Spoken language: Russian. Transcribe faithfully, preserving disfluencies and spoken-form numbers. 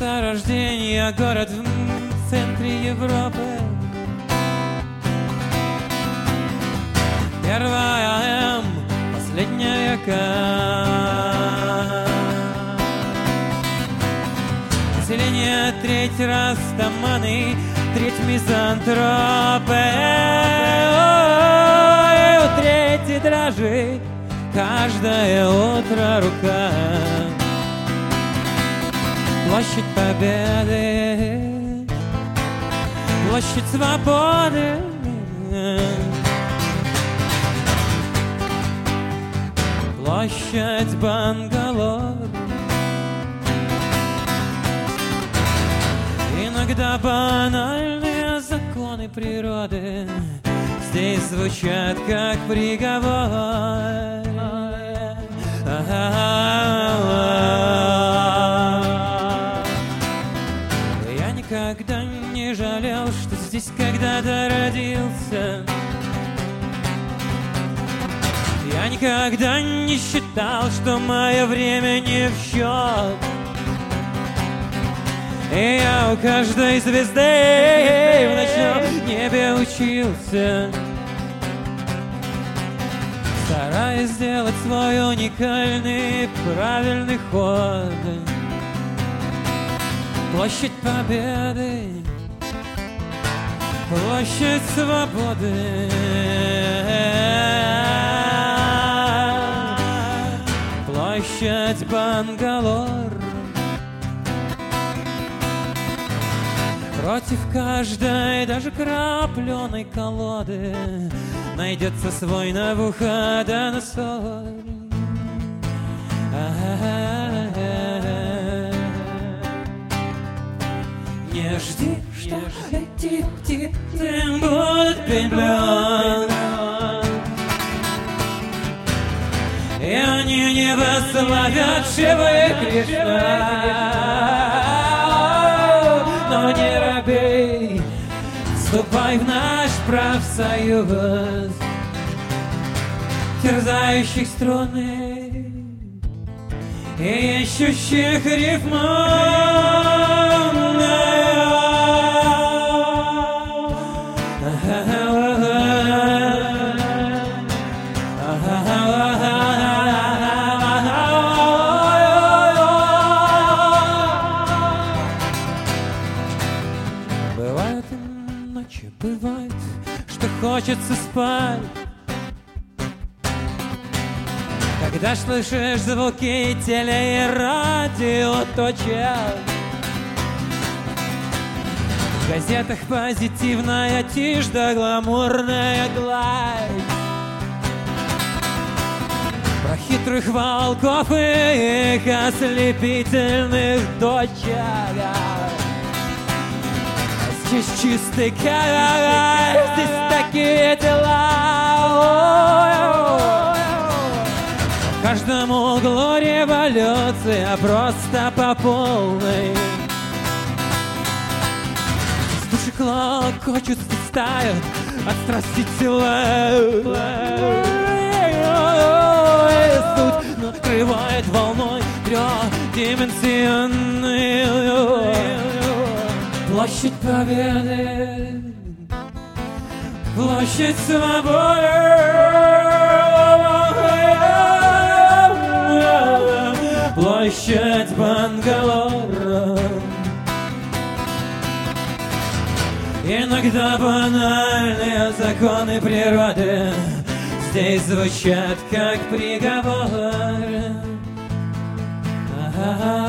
Место рождения, город в центре Европы. Первая М, последняя К. Население треть растаманы, треть мизантропы. Ой, у трети дрожит каждое утро рука. Площадь Победы, площадь Свободы, площадь Бангалор. Иногда банальные законы природы здесь звучат как приговор. Я никогда не жалел, что здесь когда-то родился. Я никогда не считал, что мое время не в счет. И я у каждой звезды в ночном небе учился, стараясь сделать свой уникальный правильный ход. Площадь Победы, площадь Свободы, площадь Бангалор. Против каждой, даже крапленой колоды найдется свой Навуходоносор. Не жди, что эти птицы будут петь блюд, и они не восславят Шивы Кришна. Но не робей, вступай в наш профсоюз терзающих струны и ищущих рифму. Бывает, что хочется спать, когда слышишь звуки теле- и радиоточек. В газетах позитивная тишь да гламурная гладь про хитрых волков и их ослепительных дочек. Здесь чистый край, здесь такие дела. В каждом углу революция, просто по полной. С души клокочут, стают от страсти тела. Суть накрывает волной трехдименсионной. Площадь Победы, площадь Свободы, площадь Бангалор. Иногда банальные законы природы здесь звучат как приговор.